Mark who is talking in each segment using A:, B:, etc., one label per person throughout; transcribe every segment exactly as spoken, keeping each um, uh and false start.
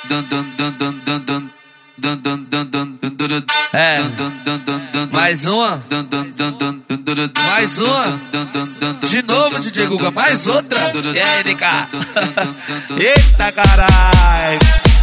A: É, mais uma, mais uma, de novo, D J Guga, mais outra. E aí, N K? Eita caralho!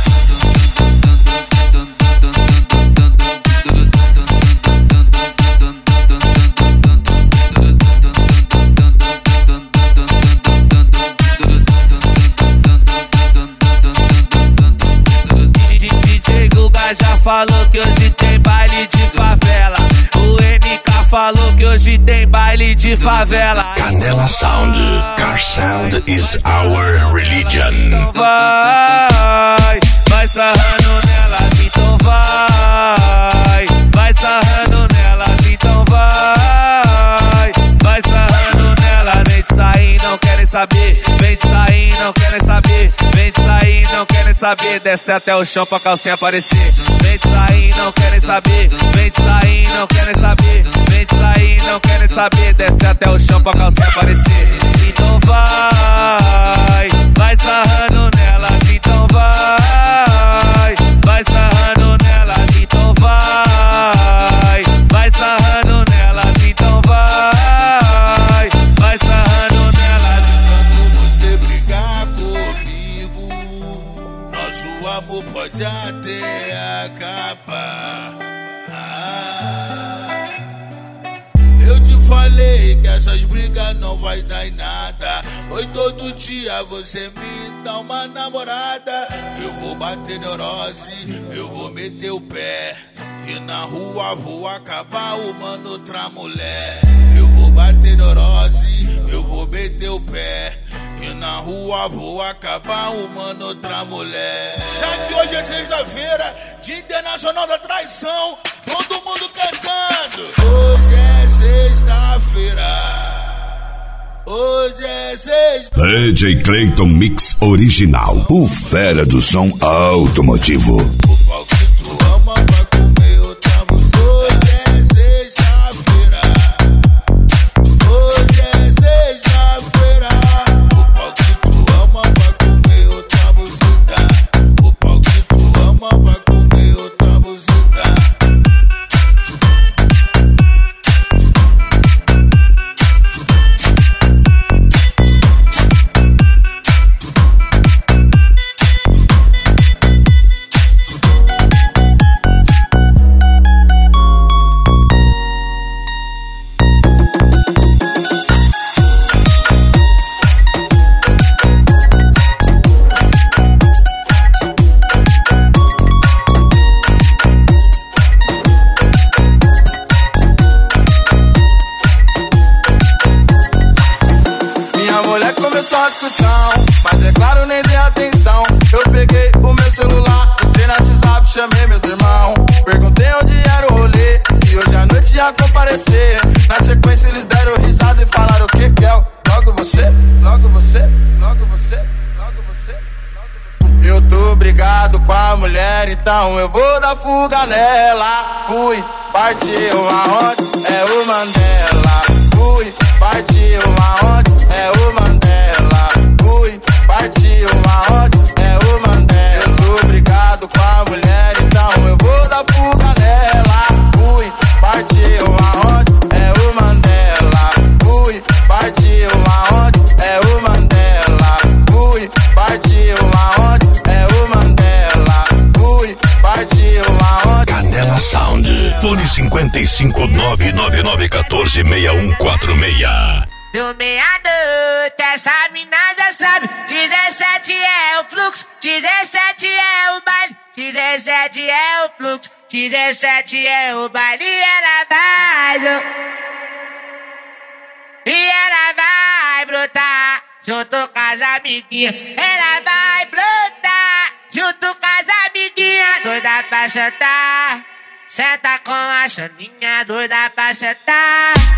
A: D J Guga já falou que hoje tem baile de favela. O N K falou que hoje tem baile de favela.
B: Canela Sound, Car Sound is our religion.
A: Então vai, vai sarrando nelas, então vai, vai sarrando nelas, então vai, vai sarrando nelas. Vem de sair, não querem saber, vem de sair, não querem saber, vem de sair, não querem saber, desce até o chão pra calcinha aparecer. Vem de sair, não querem saber, vem de sair, não querem saber, vem de sair, não querem saber, desce até o chão pra calcinha aparecer. Então vai, vai sarrando nelas, então vai, vai sarrando nelas, então vai, vai sarrando nelas, então vai, vai sarrando nelas.
C: Quando você brigar comigo, nosso amor pode até acabar. Ah, eu te falei que essas brigas não vai dar em nada. Oi, todo dia você me dá uma namorada. Eu vou bater neurose, eu vou meter o pé. E na rua vou acabar arrumando outra mulher. Eu vou bater neurose, eu vou meter o pé. E na rua vou acabar arrumando outra mulher. Já que hoje é sexta-feira, Dia Internacional da Traição, todo mundo cantando. Hoje é sexta-feira. Hoje é sexta.
B: D J Clayton Mix Original, o fera do som automotivo.
C: O pau que tu ama vai comer outra música. Hoje é sexta-feira. Hoje é sexta-feira. O pau que tu ama vai comer outra música. O pau que tu ama vai comer outra música.
D: Só discussão, mas é claro, nem dei atenção. Eu peguei o meu celular, entrei no WhatsApp, chamei meus irmãos. Perguntei onde era o rolê, e hoje à noite ia comparecer. Na sequência eles deram risada e falaram o que que é? Logo você, logo você, logo você, logo você, logo você. Eu tô brigado com a mulher, então eu vou dar fuga nela. Fui, partiu aonde? É o Mandela. Fui, partiu aonde? É o Mandela. Fui, partiu aonde? É o Mandela. Eu tô brigado com a mulher, então eu vou dar fuga nela. Fui, partiu aonde? É o Mandela. Fui, partiu aonde? É o Mandela. Fui, partiu aonde? É o Mandela. Fui, partiu aonde?
B: Canela Sound, fone cinco cinco nove nove nove um quatro seis um quatro seis.
E: Do meia-noite, essa mina já sabe. dezessete é o fluxo, dezessete é o baile. dezessete é o fluxo, dezessete é o baile. E ela vai, e ela vai brotar junto com as amiguinhas. Ela vai brotar junto com as amiguinhas. Doida pra sentar, senta com a Xaninha, doida pra sentar.